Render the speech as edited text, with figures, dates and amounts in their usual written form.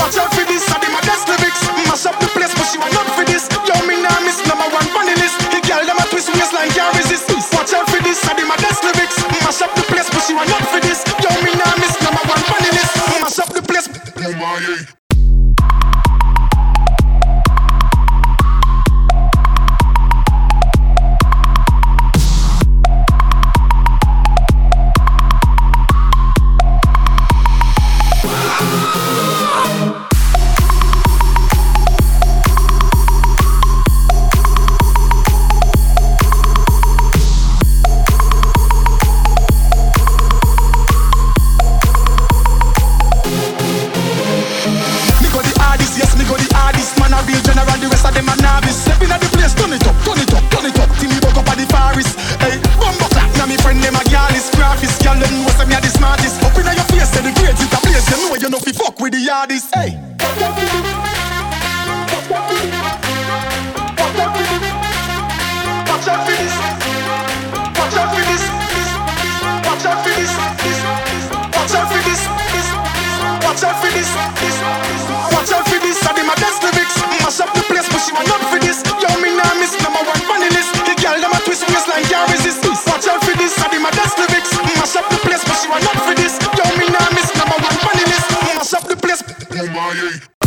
Watch out for this, I did my best lyrics. Mash up the place, but she want not for this. Yo, me nah miss number one funny list. The girl them a twist waistline can't resist. Watch out for this, I did my best lyrics. Mash up the place, but she want not for this. Yo, me nah miss number one funny list. Mash up the place. Oh my yeah. With the yardies, hey. Watch out for this. Watch out for this. Watch out for this. Watch out for this. Watch out for this. Watch out for this. I did my best lyrics. Mash up the place, but she want not for this. Yo, me nah miss number one funny list. The girl them a twist waistline can't resist. Watch out for this. I did my best lyrics. Mash up the place, but she want not for this. Yo, me nah miss number one funny list. Mash up the place. Oh my yeah.